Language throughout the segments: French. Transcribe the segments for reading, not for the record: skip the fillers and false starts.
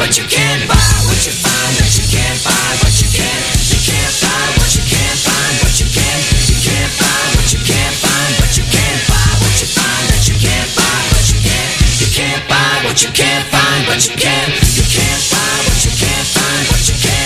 what you can't buy. What you find that you can't buy. What you can't buy. What you can't find. What you can't buy. What you can't find. What you can't buy. What you find that you can't buy. What you can't buy. What you can't find. What you can't buy. What you can't find. What you can't.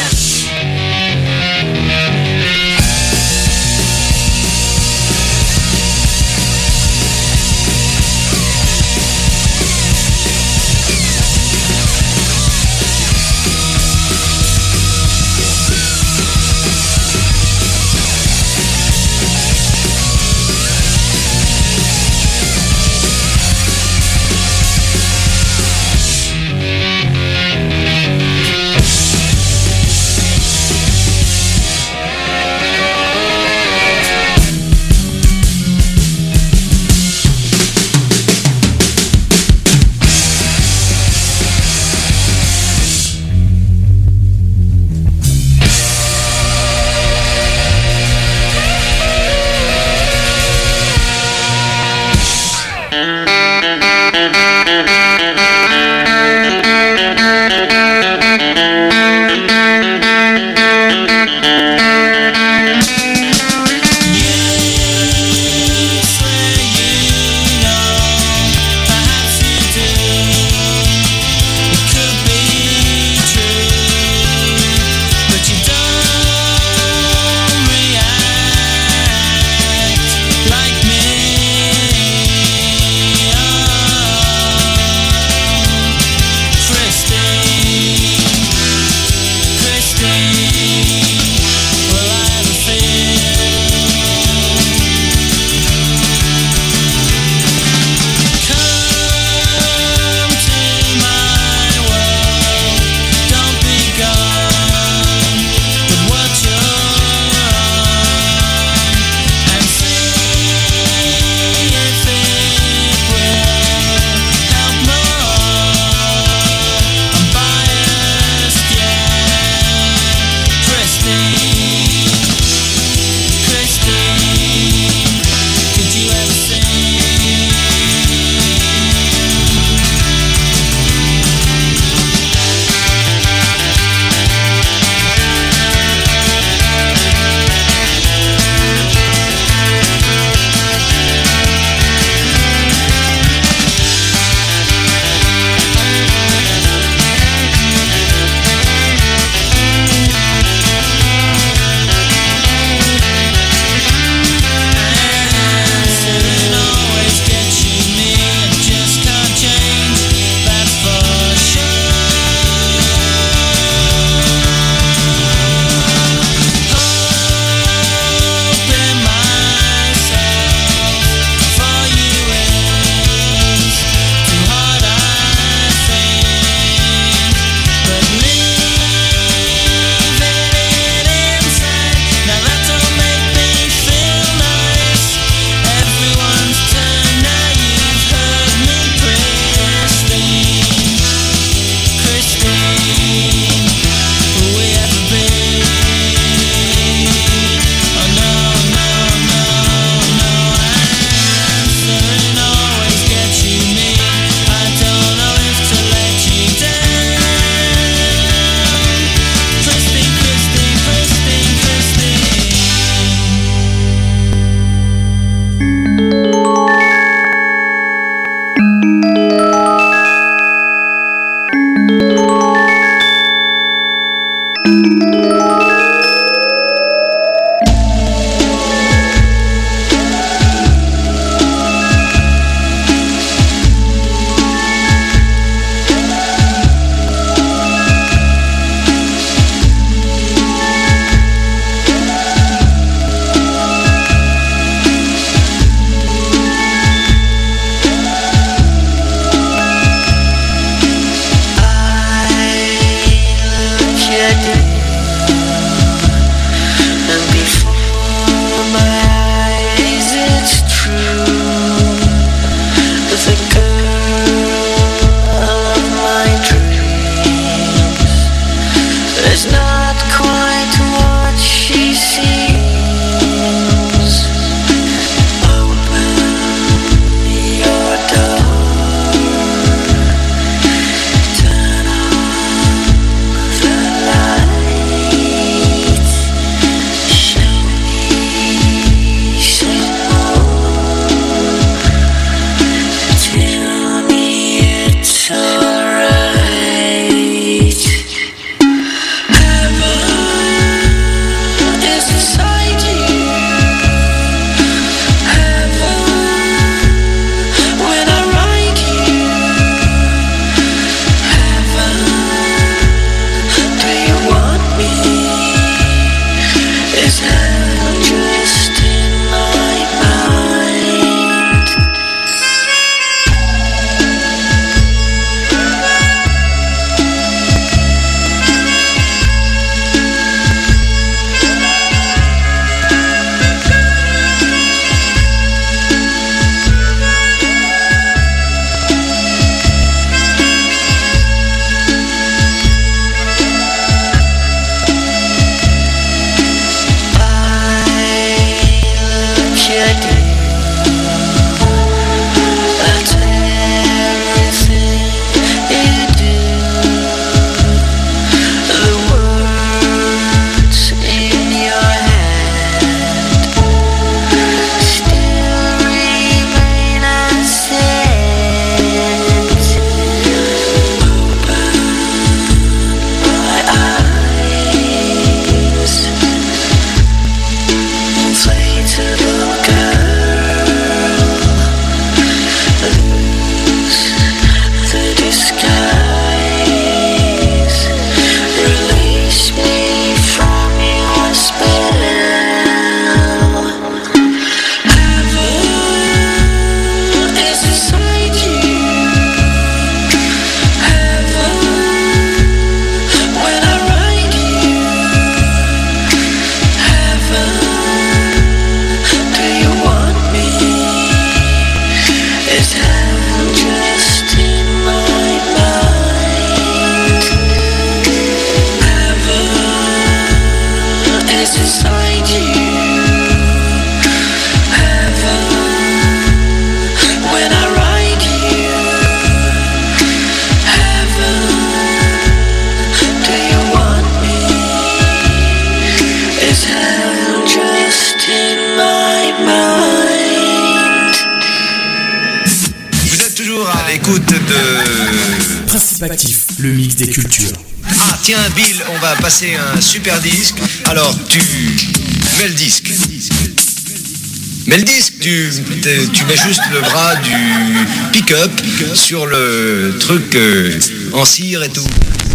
l'écoute de... Principe Actif, le mix des cultures. Ah tiens Bill, on va passer un super disque. Alors tu mets le disque. Mais le disque, tu mets juste le bras du pick-up sur le truc en cire et tout.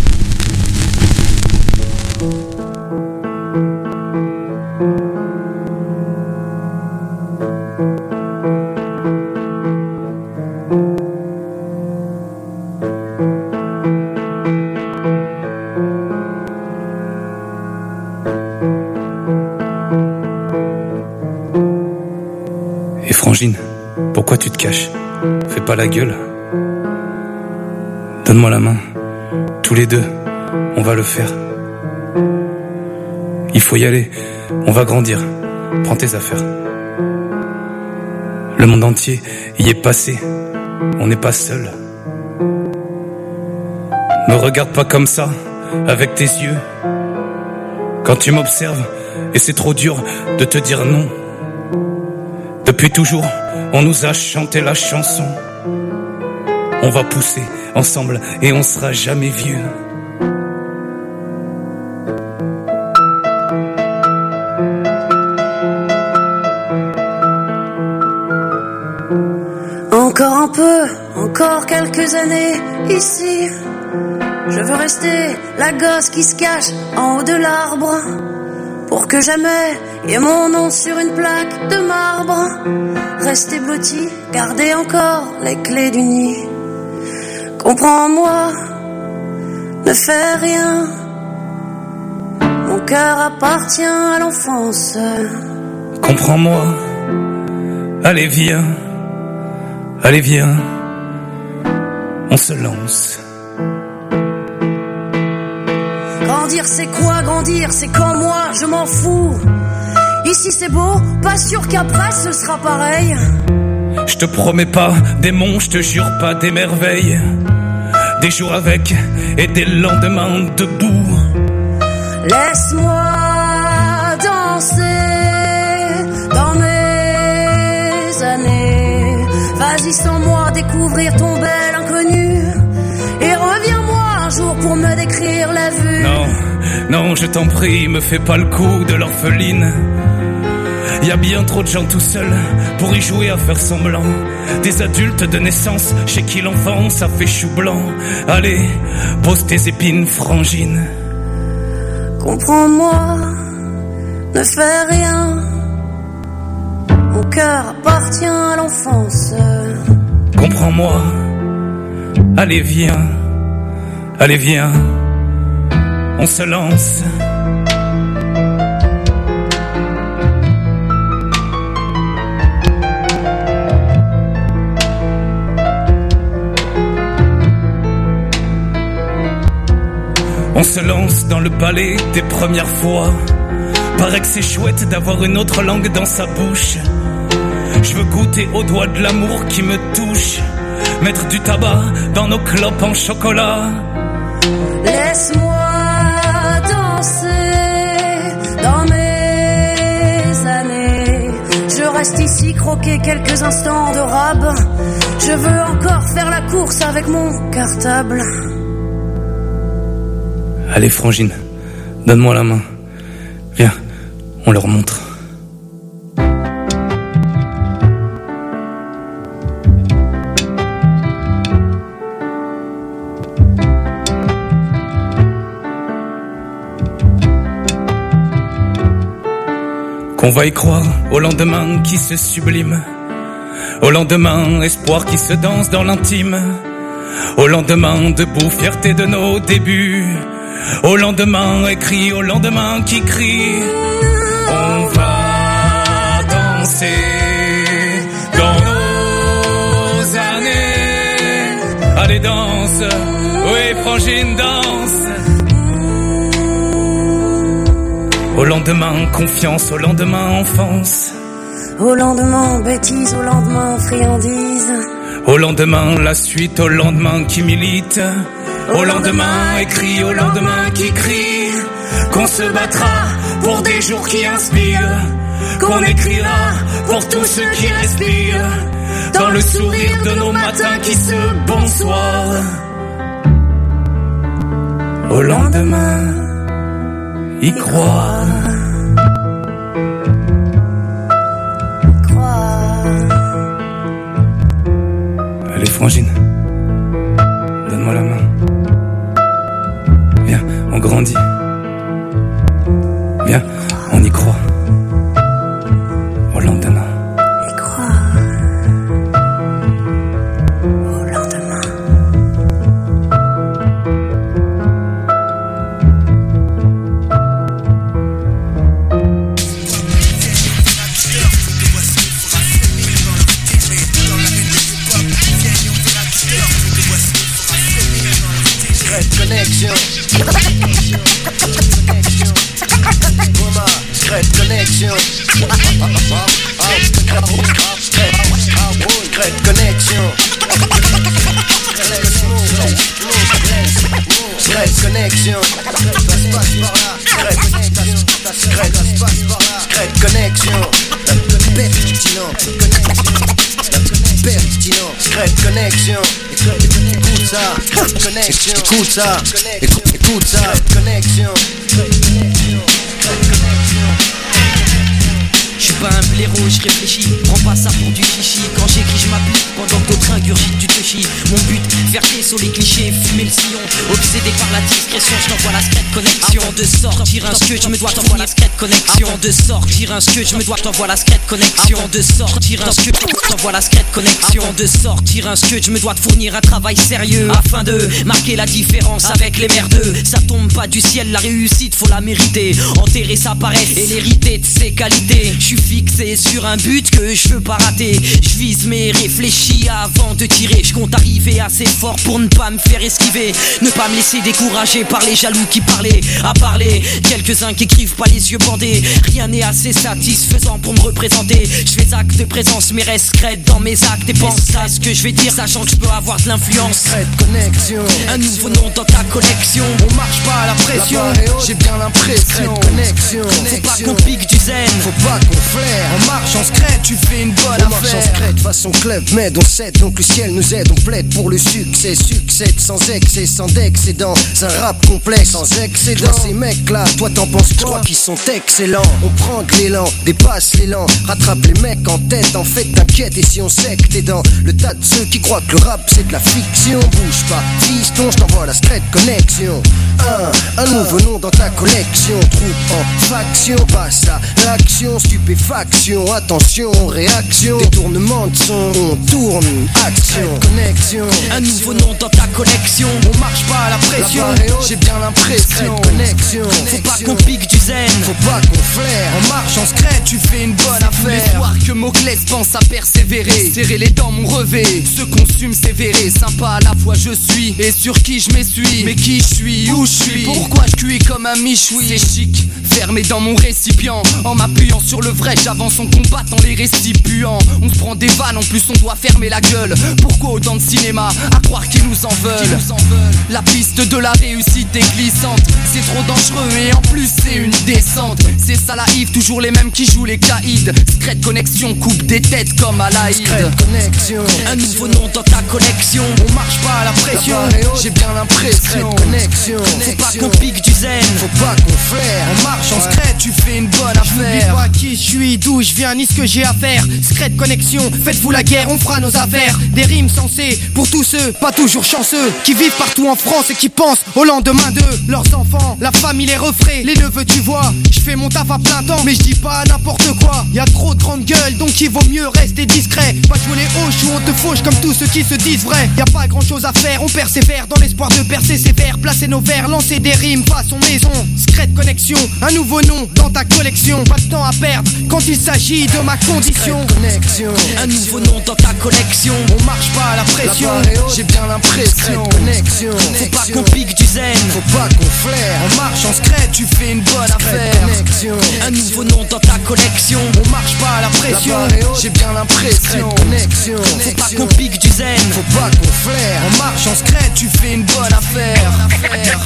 Frangine, pourquoi tu te caches? Fais pas la gueule. Donne-moi la main. Tous les deux, on va le faire. Il faut y aller. On va grandir. Prends tes affaires. Le monde entier y est passé. On n'est pas seul. Me regarde pas comme ça, avec tes yeux. Quand tu m'observes, et c'est trop dur de te dire non. Depuis toujours, on nous a chanté la chanson. On va pousser ensemble et on sera jamais vieux. Encore un peu, encore quelques années ici. Je veux rester la gosse qui se cache en haut de l'arbre. Pour que jamais y ait mon nom sur une plaque de marbre. Rester blotti, garder encore les clés du nid. Comprends-moi, ne fais rien. Mon cœur appartient à l'enfance. Comprends-moi, allez viens, on se lance. Grandir c'est quoi grandir? C'est quand moi je m'en fous. Ici c'est beau, pas sûr qu'après ce sera pareil. Je te promets pas des monts, je te jure pas des merveilles. Des jours avec et des lendemains debout. Laisse-moi danser dans mes années. Vas-y sans moi découvrir ton bel inconnu. Et reviens-moi un jour pour me décrire la vue. Non, je t'en prie, me fais pas le coup de l'orpheline. Y a bien trop de gens tout seuls pour y jouer à faire semblant. Des adultes de naissance chez qui l'enfant ça fait chou blanc. Allez, pose tes épines, frangine. Comprends-moi, ne fais rien. Mon cœur appartient à l'enfance. Comprends-moi, allez viens, on se lance. On se lance dans le balai des premières fois. Paraît que c'est chouette d'avoir une autre langue dans sa bouche. Je veux goûter au doigt de l'amour qui me touche. Mettre du tabac dans nos clopes en chocolat. Laisse-moi danser dans mes années. Je reste ici croquer quelques instants de rab. Je veux encore faire la course avec mon cartable. Allez frangine, donne-moi la main. Viens, on leur montre. Qu'on va y croire au lendemain qui se sublime. Au lendemain, espoir qui se danse dans l'intime. Au lendemain, debout, fierté de nos débuts. Au lendemain, écrit, au lendemain qui crie. On va danser dans nos années. Allez danse, oui frangine danse. Au lendemain, confiance, au lendemain, enfance. Au lendemain, bêtise, au lendemain, friandise. Au lendemain, la suite, au lendemain qui milite. Au lendemain, écrit, au lendemain qui crie. Qu'on se battra pour des jours qui inspirent. qu'on écrira pour tous ceux qui respirent dans le sourire de nos matins qui se bonsoir. Au lendemain, y croire. Allez frangine, donne-moi la main. Viens, on grandit. Viens, on y croit. Au lendemain. Y croire. Au lendemain. Connexion. Secret connexion. Secret connexion. Secret connexion. Secret connexion. Pertinent. Pertinent. Secret connexion. Écoute ça. Connexion. Écoute ça. Écoute ça. Connexion. Je suis pas un blaireau, je réfléchis, prends pas ça pour du chichi. Quand j'écris, je m'applique pendant que d'autres ingurgitent du touchy. Mon but, faire sur les clichés, fumer le sillon. Obsédé par la discrétion, je t'envoie la secrète connexion. Avant de sortir un sketch, je me dois t'envoie la secrète connexion. Avant de sortir un sketch, je me dois t'envoie la secrète connexion. Avant de sortir un sketch, t'envoie la secrète connexion. Avant de sortir un sketch, je me dois te fournir un travail sérieux afin de marquer la différence avec les merdeux. Ça tombe pas du ciel, la réussite faut la mériter. Enterrer sa paresse et l'hériter de ses qualités. Je suis fixé sur un but que je veux pas rater. Je vise mais réfléchis avant de tirer. Je compte arriver assez fort pour ne pas me faire esquiver. Ne pas me laisser décourager par les jaloux qui parlaient à parler. Quelques-uns qui écrivent pas les yeux bandés. Rien n'est assez satisfaisant pour me représenter. Je fais acte de présence mais reste secrète dans mes actes. Et pense à ce que je vais dire sachant que je peux avoir de l'influence. Secret connexion. Un nouveau nom dans ta collection. On marche pas à la pression. J'ai bien l'impression. Connexion. Faut pas qu'on pique du zen. Faut pas qu'on flaire. On marche en secret, tu fais une bonne affaire. On marche en secret, façon club, mais on cède. Donc le ciel nous aide, on plaide pour le succès. Succède sans excès, sans d'excédent. C'est un rap complexe, sans excédent. Ces mecs là, toi t'en penses quoi? Je crois qu'ils sont excellents. On prend de l'élan, dépasse l'élan. Rattrape les mecs en tête, en fait t'inquiète. Et si on sait que t'es dans le tas de ceux qui croient que le rap c'est de la fiction. Bouge pas, fiston, je t'envoie la secret connexion. Un nouveau nom dans ta collection. Troupe en faction, passe à l'action. Stupéfaction, attention, réaction. Détournement de son, on tourne, action. Connexion. Un nouveau nom dans ta collection. On marche pas à la pression. J'ai bien l'impression. Connexion. Faut pas qu'on pique du zen. Faut pas qu'on flaire. On marche en secret, tu fais une bonne affaire. L'espoir que Moclès pense à persévérer. Serrer les dents, mon revêt. Se consume, sévéré. Sympa à la fois je suis. Et sur qui je m'essuie. Mais qui je suis, où je suis. Pourquoi je cuis comme un michoui. C'est chic, fermé dans mon récipient. En m'appuyant sur le vrai, j'avance en combattant les récipients. On se prend des vannes, en plus on doit fermer la gueule. Pourquoi autant de cinéma, à croire qu'ils nous en veulent. La piste de la réussite est glissante. C'est trop dangereux et en plus c'est une descente. C'est ça la Yves, toujours les mêmes qui jouent les caïds. Secret connexion, coupe des têtes comme à la Secret connexion. Un nouveau nom dans ta collection. On marche pas à la pression. J'ai bien l'impression. Connexion. Faut pas qu'on pique du zen. Faut pas qu'on flaire. On marche en secret, tu fais une bonne affaire. N'oublie pas qui je suis, d'où je viens, ni ce que j'ai à faire. Secret connexion, faites-vous la guerre, on fera nos affaires. Des rimes sensées pour tous ceux, pas toujours chanceux, qui vivent partout en France et qui pensent au lendemain d'eux. Leurs enfants, la famille, les refraits, les neveux, tu vois. Je fais mon taf à plein temps, mais je dis pas n'importe quoi. Y'a trop de grandes gueules, donc il vaut mieux rester discret. Pas jouer les hoches ou on te fauche comme tous ceux qui se disent vrais. Y'a pas grand chose à faire, on persévère dans l'espoir de percer ses vers. Placer nos vers, lancer des rimes façon maison. Secret connexion, un nouveau nom dans ta collection. Pas de temps à perdre quand il s'agit de ma condition. Connexion. Un nouveau nom dans ta collection. On marche pas à la pression. J'ai bien l'impression. Connexion. Faut pas qu'on pique du zen. Faut pas qu'on flaire. On marche en secret, tu fais une bonne affaire. Connexion. Un nouveau nom dans ta collection. On marche pas à la pression. J'ai bien l'impression. Connexion. Faut pas qu'on pique du zen. Faut pas qu'on flaire. On marche en secret, tu fais une bonne affaire.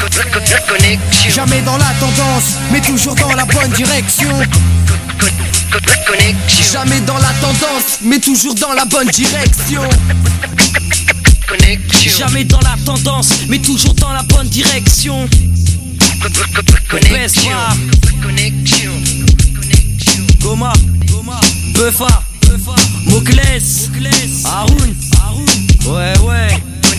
Connexion. Jamais dans la tendance, mais toujours dans la bonne direction. Connexion. Jamais dans la tendance, mais toujours dans la bonne direction. Connexion. Jamais dans la tendance, mais toujours dans la bonne direction. Connexion. Connexion. Goma, Buffa, Mokles, Haroun, ouais.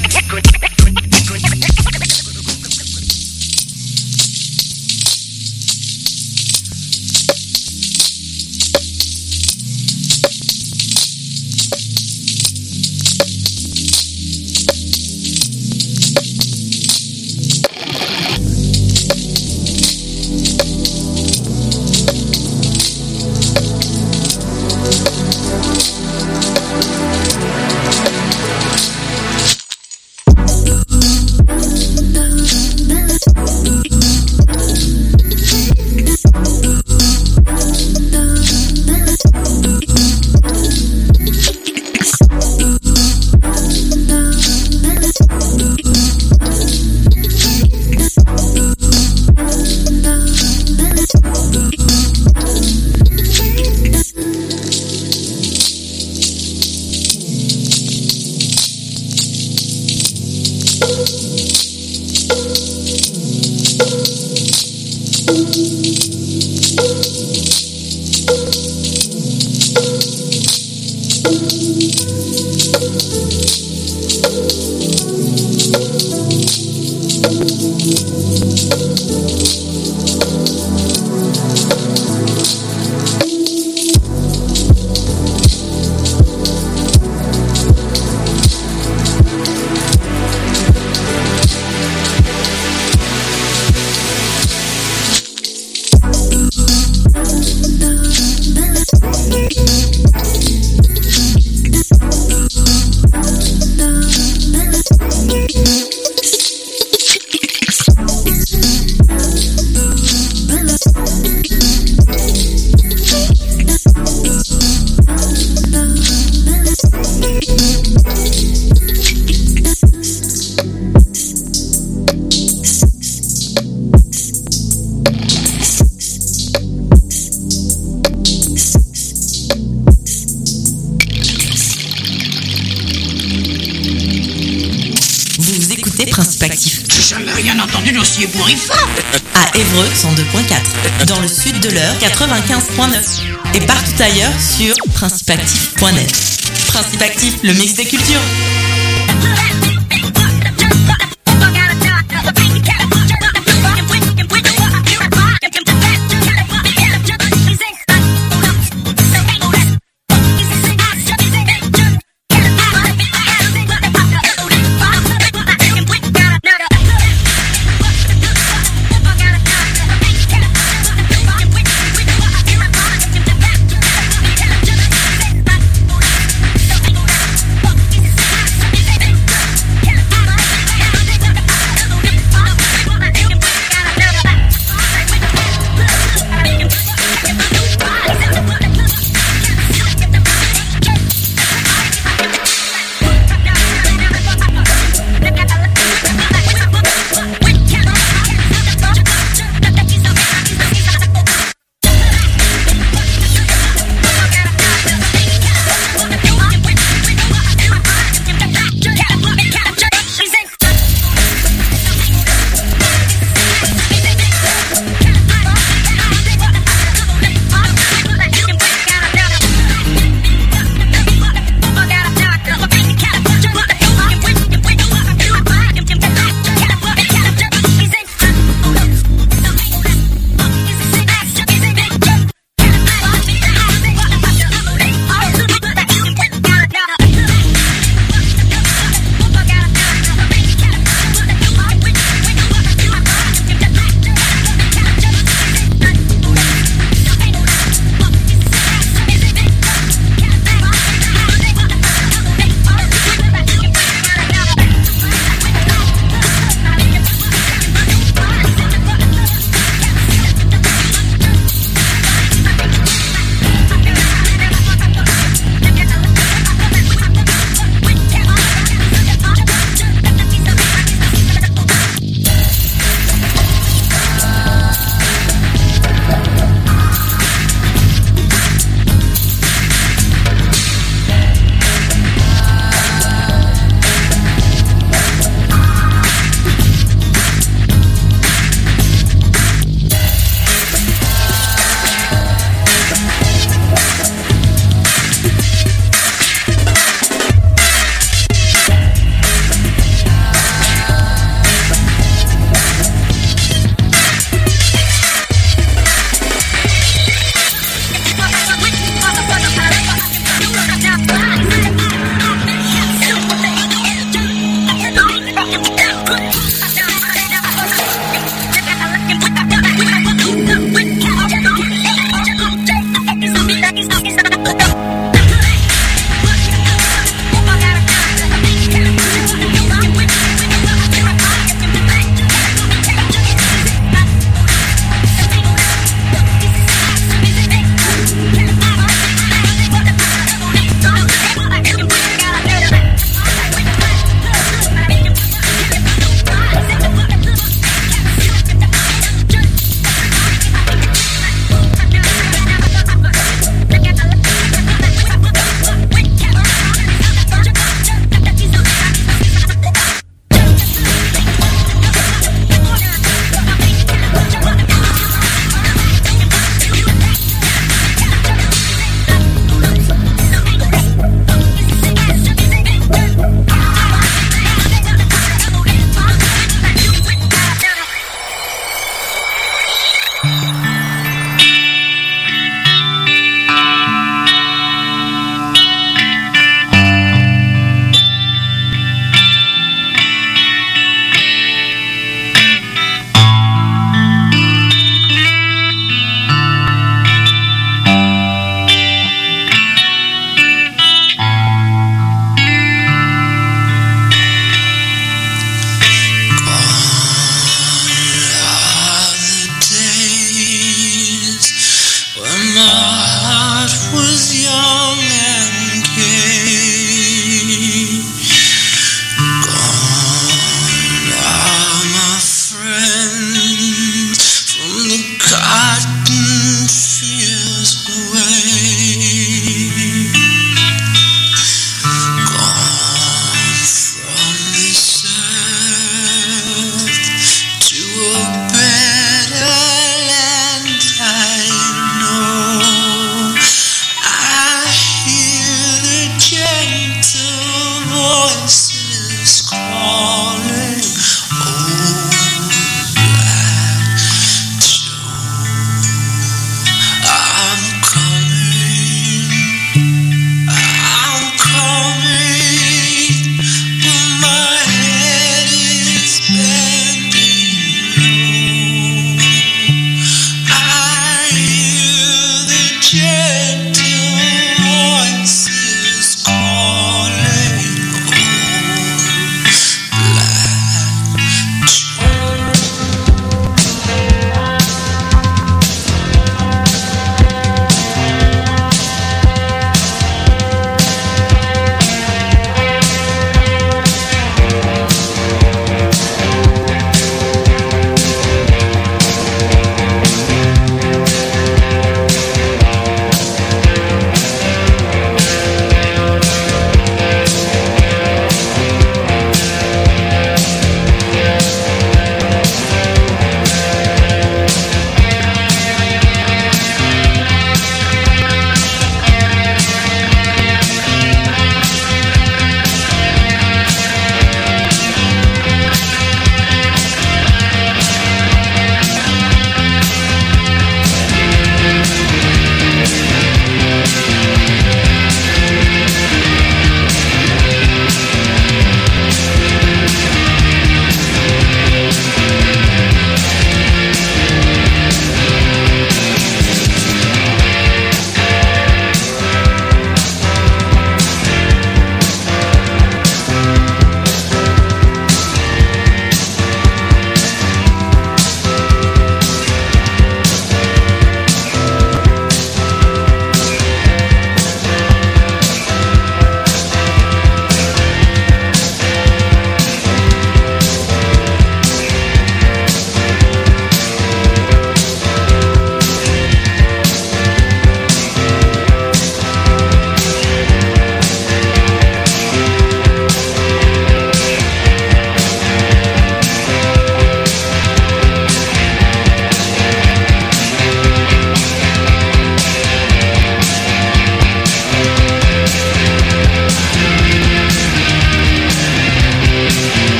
Principe Actif. J'ai jamais rien entendu d'aussi ébouriffant. À Évreux 102.4, dans le sud de l'Eure 95.9 et partout ailleurs sur principeactif.net. Principe Actif, le mix des cultures.